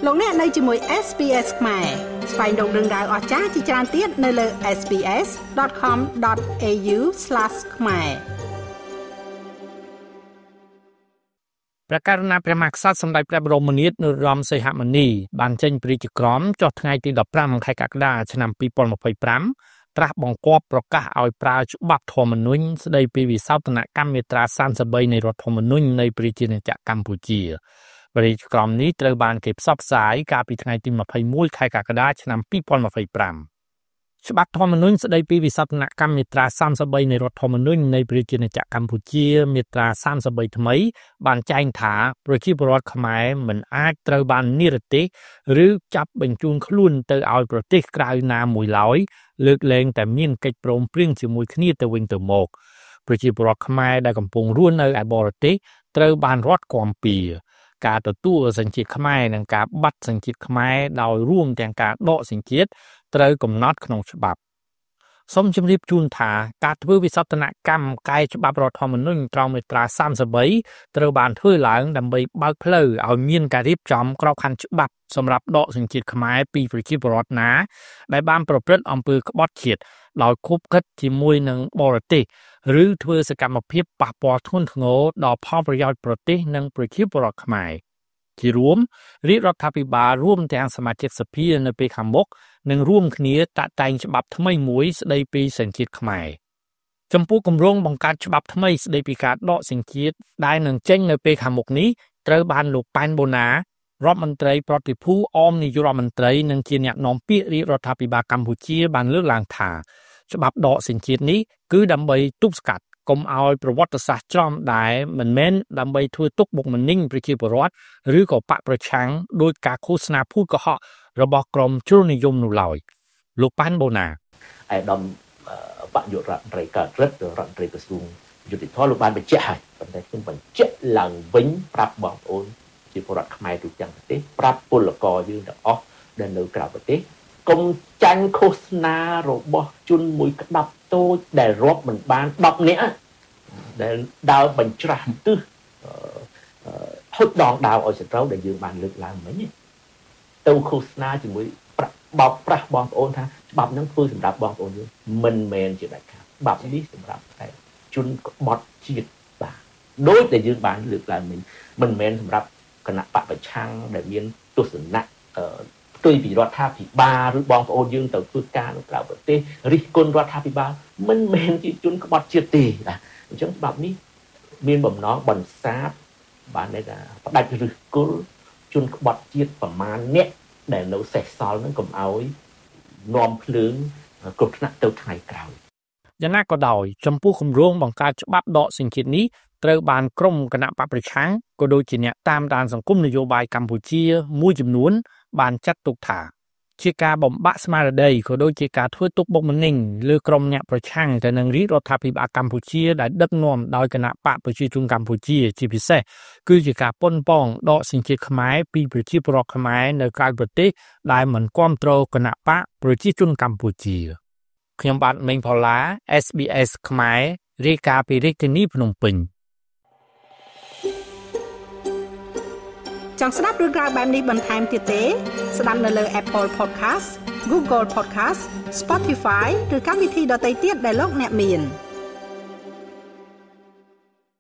លោកអ្នកនៅជាមួយ SPS ខ្មែរស្វែងរកដឹងដៅអស្ចារ្យជាច្រើនទៀតនៅលើ sps.com.au/ ខ្មែរព្រះករុណាព្រះមហាក្សត្រសម្ដេចព្រះបរមនាថនរោត្តមសីហមុនីបានចេញព្រះរាជក្រមចុះថ្ងៃទី15ខែកក្កដាឆ្នាំ2025ត្រាស់បង្គាប់ប្រកាសឲ្យប្រើច្បាប់ធម្មនុញ្ញស្តីពីវិសោធនកម្មមាត្រា33នៃរដ្ឋធម្មនុញ្ញនៃប្រជាណាចក្រកម្ពុជាព្រះរាជក្រមនេះត្រូវបានគេផ្សព្វផ្សាយកាលពីថ្ងៃទី21ខែកក្កដាឆ្នាំ2025ច្បាប់ធម្មនុញ្ញស្តីពីវិសោធនកម្មមាត្រា33នៃរដ្ឋធម្មនុញ្ញនៃប្រជាណាចក្រកម្ពុជាមាត្រា33ថ្មីបានចែងថាប្រជាពលរដ្ឋខ្មែរមិនអាចត្រូវបាននិរទេសឬចាប់បញ្ជូនខ្លួនទៅឲ្យប្រទេសក្រៅណាមួយឡើយលើកលែងតែមានកិច្ចព្រមព្រៀងជាមួយគ្នាទៅវិញទៅមកប្រជាពលរដ្ឋខ្មែរដែលកំពុងរស់នៅឯបរទេសត្រូវបានរដ្ឋគាំពៀការទទួលសញ្ជាតិខ្មែរនិងការបាត់សញ្ជាតិខ្មែរដោយរួមទាំងការដកសញ្ជាតិត្រូវកំណត់ក្នុងច្បាប់សូមជម្រាបជូនថាការធ្វើវិសោធនកម្មកែច្បាប់រដ្ឋធម្មនុញ្ញត្រង់មាត្រា33ត្រូវបានធ្វើឡើងដើម្បីបើកផ្លូវឲ្យមានការរៀបចំក្របខ័ណ្ឌច្បាប់សម្រាប់ដកសញ្ជាតិខ្មែរពីប្រជាពលរដ្ឋណាដែលបានប្រព្រឹត្តអំពើក្បត់ជាតិដោយខុបខិតជាមួយនឹងបរទេសឬធ្វើសកម្មភាពប៉ះពាល់ធ្ងន់ធ្ងរដល់ផលប្រយោជន៍ប្រទេសនិងប្រជាពលរដ្ឋខ្មែរជារួមរាជរដ្ឋាភិបាលរួមទាំងសមាជិកសភានៅពេលខាងមុខនឹងរួមគ្នាតាក់តែងច្បាប់ថ្មីមួយស្តីពីសញ្ជាតិខ្មែរចំពោះគម្រោងបង្កើតច្បាប់ថ្មីស្តីពីការដកសញ្ជាតិដែលនឹងចេញនៅពេលខាងមុខនេះត្រូវបានលោកប៉ែនបូណារដ្ឋមន្ត្រីប្រតិភូអមនាយករដ្ឋមន្ត្រីនិងជាអ្នកនាំពាក្យរាជរដ្ឋាភិបាលកម្ពុជាបានលើកឡើងថាច្បាប់ដកសញ្ជាតិនេះគឺដើម្បីទប់ស្កាត់កុំឲ្យប្រវត្តិសាស្ត្រច្រំដែលមិនមែនដើម្បីធ្វើទុកបុកម្នេញប្រជាពលរដ្ឋឬក៏បកប្រឆាំងដោយការឃោសនាភូតកុហករបស់ក្រុមជ្រុលនិយមនោះឡើយលោកប៉ែនបូណាឯកឧត្តមបយុរដ្ឋមន្ត្រីកើតរិទ្ធរដ្ឋមន្ត្រីក្រសួងយុតិធម៌លោកបានបញ្ជាក់ហើយប៉ុន្តែខ្ញុំបញ្ជាក់ឡើងវិញប្រាប់បងប្អូនជាពលរដ្ឋខ្មែរទូទាំងប្រទេសប្រាប់ពលករយើងទាំងអស់ដែលនៅក្រៅប្រទេសកុំចាញ់ឃោសនារបស់ជនមួយក្តាប់តូចដែលរាប់មិនបាន10នាក់ដែលដើរបញ្ច្រាស់ទិសហុចដងដាវឲ្យសត្រូវដែលយើងបានលើកឡើងមិញទៅឃោសនាជាមួយបោកប្រាស់បងប្អូនថាច្បាប់ហ្នឹងធ្វើសម្រាប់បងប្អូនយើងមិនមែនជាដាច់ខាតច្បាប់នេះសម្រាប់តែជនក្បត់ជាតិបាទដូចដែលយើងបានលើកឡើងមិញមិនមែនសម្រាប់គណៈបកប្រឆាំងដែលមានទស្សនៈផ្ទុយពីរដ្ឋាភិបាលឬបងប្អូនយើងទៅធ្វើការនៅក្រៅប្រទេសរិះគន់រដ្ឋាភិបាលមិនមែនជាជនក្បត់ជាតិទេបាទអញ្ចឹងច្បាប់នេះមានបំណងបន្សាបបានន័យថាផ្ដាច់ឫសគល់ជនក្បត់ជាតិប្រមាណអ្នកដែលនៅសេសសល់ហ្នឹងកុំឲ្យនាំភ្លើងគ្រោះថ្នាក់ទៅថ្ងៃក្រោយយ៉ាងណាក៏ដោយចំពោះគម្រោងបង្កើតច្បាប់ដកសញ្ជាតិនេះត្រូវបានក្រុមគណៈបកប្រឆាំងក៏ដូចជាអ្នកតាមដានសង្គមនយោបាយកម្ពុជាមួយចំនួនបានចាត់ទុកថាជាការបំបាក់ស្មារតីក៏ដូចជាការធ្វើទុកបុកម្នេញលើក្រុមអ្នកប្រឆាំងទៅនឹងរាជរដ្ឋាភិបាលកម្ពុជាដែលដឹកនាំដោយគណៈបកប្រជាជនកម្ពុជាជាពិសេសគឺជាការប៉ុនប៉ងដកសញ្ជាតិខ្មែរពីប្រជាពលរដ្ឋខ្មែរនៅក្រៅប្រទេសដែលមិនគាំទ្រគណៈបកប្រជាជនកម្ពុជាខ្ញុំបាទមេងផល្លា SBS ខ្មែររាយការណ៍ពីរាជធានីភ្នំពេញចង់ស្ដាប់រឿងរ៉ាវបែបនេះបន្ថែមទៀតទេស្ដាប់នៅលើ Apple Podcast Google Podcast Spotify ឬកម្មវិធីដទៃទៀតដែលលោកអ្នកមាន